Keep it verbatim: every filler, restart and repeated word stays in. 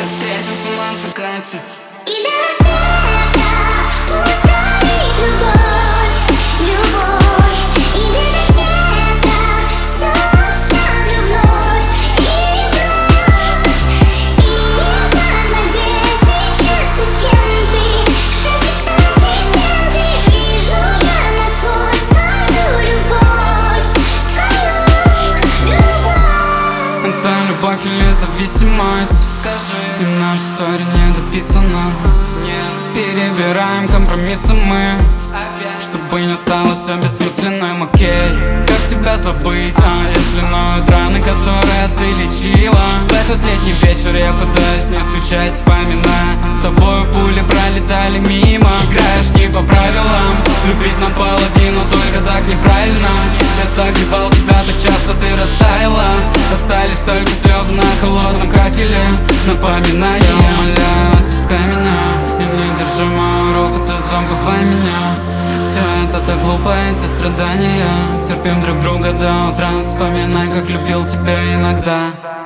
Может, встретимся на закате. И до рассвета пусть горит любовь, любовь. И без ответа все оставлю вновь и вновь. И не важно, где сейчас и с кем ты, шепчешь комплименты. Вижу я насквозь твою любовь, твою любовь. Это любовь или зависимость? Скажи, и наша история не дописана. нет, Перебираем компромиссы мы, опять. чтобы не стало все бессмысленным, окей. Как тебя забыть, а если ноют раны, которые ты лечила? В этот летний вечер я пытаюсь не скучать, вспоминая. С тобою пули пролетали мимо. Играешь не по правилам, любить наполовину, только так неправильно. Я согревал тебя так часто, ты растаяла. Остались только слезы на холодном кафеле, напоминания. Я умоляю, отпускай меня и не держи мою руку, ты забывай меня. Все это так глупо, эти страдания. Терпим друг друга до утра, вспоминай, как любил тебя иногда.